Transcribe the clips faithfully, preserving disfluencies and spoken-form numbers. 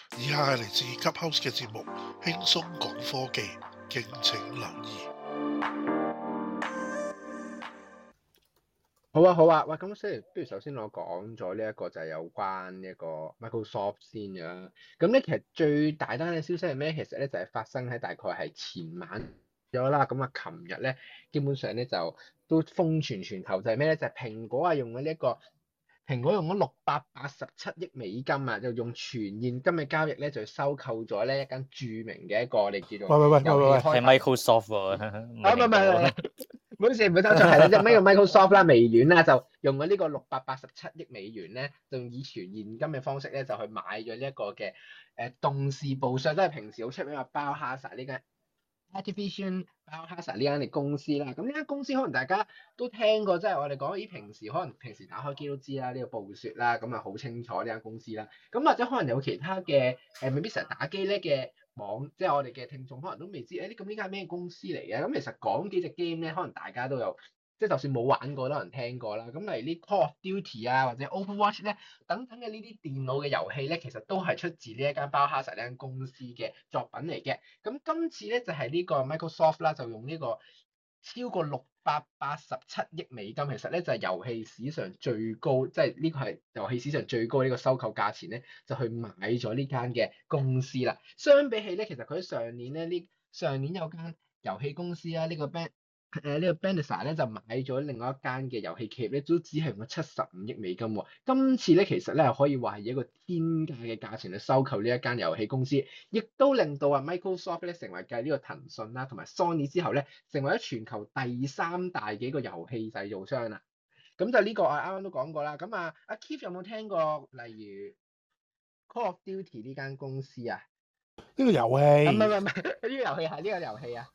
以下係嚟自 Clubhouse 嘅節目，輕鬆講科技，敬請留意。 好啊，好啊，喂，咁所以不如首先我講咗呢一個就係有關一個 Microsoft 先嘅啦。咁咧其實最大單嘅消息係咩？其實咧就係發生喺大概係前晚咗啦。咁啊，琴日咧基本上咧就都瘋傳全球，就係咩咧？就係蘋果啊用咗呢一個。蘋果用咗六百八十七億美金啊，就用全現金嘅交易咧，就收購咗呢一間著名嘅一個我哋叫做喂喂喂喂喂喂， 係 Microsoft 喎， 唔係唔係唔係，唔好意思唔好搞錯，係啦，即係咩叫 Microsoft 啦，微軟啦，就用咗呢個六百八十七億美元咧，就以全現金嘅方式咧，就去買咗呢一個嘅誒動視暴雪，都係平時好出名嘅 Biohazard 呢間 Activision Biohazard 呢間嘅公司啦。咁呢間公司可能大家都聽過，即係我哋講咦，平時可能平時打開機都知啦，呢個暴雪啦，咁啊好清楚呢間公司啦。咁或者可能有其他嘅誒，未必成日打機咧嘅網，即係我哋嘅聽眾可能都未知，誒咁呢間係咩公司嚟嘅？咁其實講幾隻 game 咧，可能大家都有，即係就算冇玩過都有人聽過啦。咁例如啲 Call of Duty 啊，或者 Overwatch 咧等等嘅呢啲電腦嘅遊戲咧，其實都係出自呢一間 Biohazard 呢間公司嘅作品嚟嘅。咁今次咧就係呢個 Microsoft 啦，就用呢個超過六百八十七億美金，其實咧就係遊戲史上最高，即係呢個係遊戲史上最高呢個收購價錢咧，就去買咗呢間嘅公司啦。相比起咧，其實佢喺上年咧，呢上年有間遊戲公司啊，呢個 Band 誒呢個 Bethesda 咧就買咗另外一間嘅遊戲企業咧，都只係用咗七十五億美金喎。今次咧其實咧可以話係以一個天價嘅價錢去收購呢一間遊戲公司，亦都令到啊 Microsoft 咧成為繼呢個騰訊啦同埋 Sony 之後咧，成為咗全球第三大嘅一個遊戲製造商啦。咁就呢個我啱啱都講過啦。咁啊，阿 Keith 有冇聽過例如 Call of Duty 呢間公司啊？ 呢個遊戲唔係唔係唔係，呢個遊戲係呢個遊戲啊。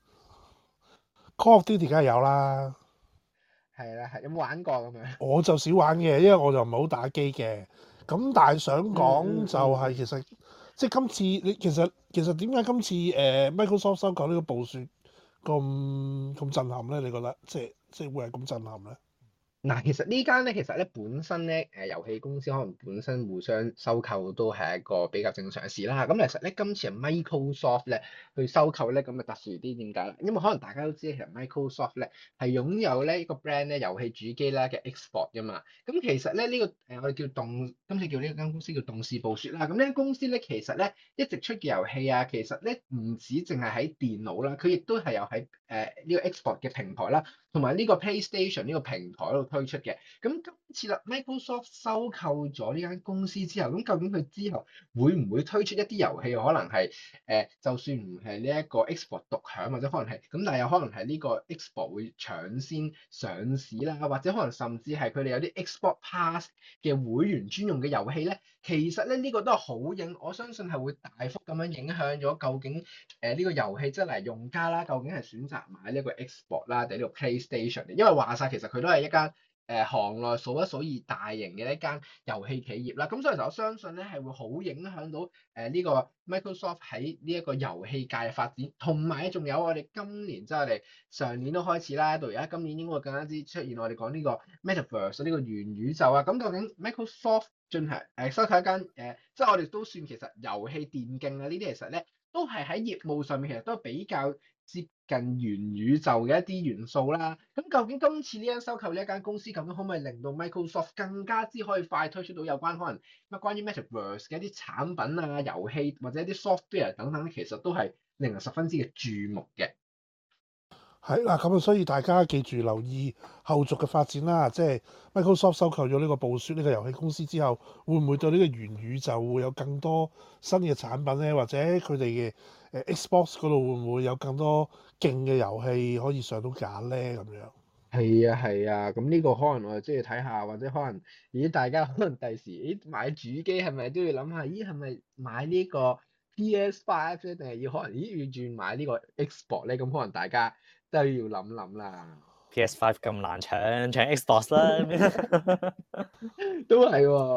Call of Duty 梗係有啦， 係啦，係有冇玩過咁樣？ 我就少玩嘅，因為我就唔係好打機嘅。咁但係想講嗯嗯就係其實、即係今次你其實其實點解今次誒、呃、Microsoft 收購呢個暴雪咁咁震撼咧？你覺得即係即係會係咁震撼咧？ 嗱，其實呢間咧，其實咧本身咧，誒遊戲公司可能本身互相收購都係一個比較正常嘅事啦。咁其實咧，今次係 Microsoft 咧去收購咧，咁啊特殊啲點解咧？因為可能大家都知，其實 Microsoft 咧係擁有咧一個 brand 咧遊戲主機啦嘅 Xbox 㗎嘛。咁其實咧呢、這個誒我哋叫動，今次叫呢間公司叫動視暴雪啦。咁呢間公司咧其實咧一直出嘅遊戲啊，其實咧唔止淨係喺電腦啦，佢亦都係有喺誒呢個 Xbox 嘅平台啦，同埋呢個 PlayStation 呢個平台度推出嘅。咁今次啦 Microsoft 收購咗呢間公司之後，咁究竟佢之後會唔會推出一啲遊戲，可能係誒、呃、就算唔係呢一個 Xbox 獨享，或者可能係咁，但係有可能係呢個 Xbox 會搶先上市啦，或者可能甚至係佢哋有啲 Xbox Pass 嘅會員專用嘅遊戲咧，其實咧呢、這個都係好影，我相信係會大幅咁樣影響咗究竟誒呢、呃這個遊戲即係嚟用家啦，究竟係選擇買呢個 Xbox 啦定呢個 PlayStation，因為話晒其實佢都係一間誒、呃、行內數一數二大型嘅一間遊戲企業啦，咁所以其實我相信咧係會好影響到誒呢、呃這個 Microsoft 喺呢一個遊戲界嘅發展，同埋仲有我哋今年即係我哋上年都開始啦，到而家今年應該會更加之出現我哋講呢個 Metaverse 呢個元宇宙啊，咁究竟 Microsoft 進行誒、呃、收購一間誒、呃，即係我哋都算其實遊戲電競啊呢啲其實咧都係喺業務上面其實都比較接近元宇宙嘅一啲元素啦，咁究竟今次呢間收購呢一間公司，究竟可唔可以令到 Microsoft 更加之可以快推出到有關可能乜關於 Metaverse 嘅一啲產品啊、遊戲或者一啲 software 等等，其實都係令人十分之嘅注目嘅。 係啦，咁啊，所以大家記住留意後續嘅發展啦。即係 Microsoft 收購咗呢個暴雪呢個遊戲公司之後，會唔會對呢個元宇宙會有更多新嘅產品咧？或者佢哋嘅誒 Xbox 嗰度會唔會有更多勁嘅遊戲可以上到架咧？咁樣係啊係啊，咁呢個可能我哋即係睇下，或者可能咦大家可能第時咦買主機係咪都要諗下，咦係咪買呢個 P S 五 咧，定係要可能咦要轉買呢個 Xbox 咧？咁可能大家都要諗諗啦。 P S 五咁難搶，搶 Xbox 啦， 都係喎。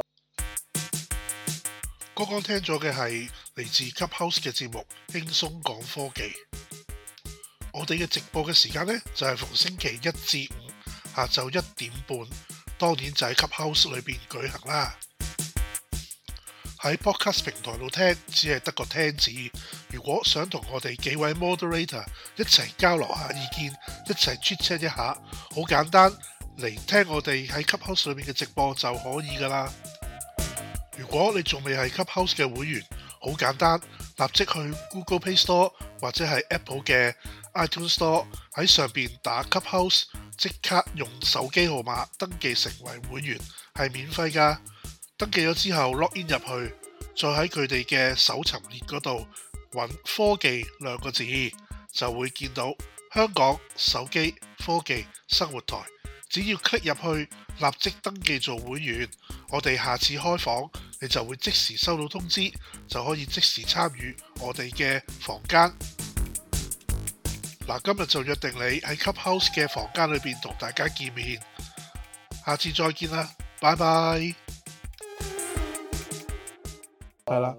剛剛聽咗嘅係嚟自 Clubhouse 嘅節目《輕鬆講科技》。我哋嘅直播嘅時間呢，就係、是、逢星期一至五下晝一點半，當然就喺 Clubhouse 裏邊舉行啦。 喺 Podcast 平台度聽，只係得個聽字。如果想同我哋幾位 Moderator 一齊交流下意見，一齊 chat chat 一下，好簡單，嚟聽我哋喺 Clubhouse 裏面嘅直播就可以㗎啦。如果你仲未係 Clubhouse 嘅會員，好簡單，立即去 Google Play Store 或者係 Apple 嘅 iTunes Store 喺上邊打 Clubhouse， 即刻用手機號碼登記成為會員，係免費㗎。登記咗之後 log in 入去，再喺佢哋嘅搜尋列嗰度揾科技兩個字，就會見到香港手機科技生活台。只要 click 入去，立即登記做會員，我哋下次開房，你就會即時收到通知，就可以即時參與我哋嘅房間。嗱，今日就約定你喺 Clubhouse 嘅房間裏邊同大家見面，下次再見啦，拜拜。係啦。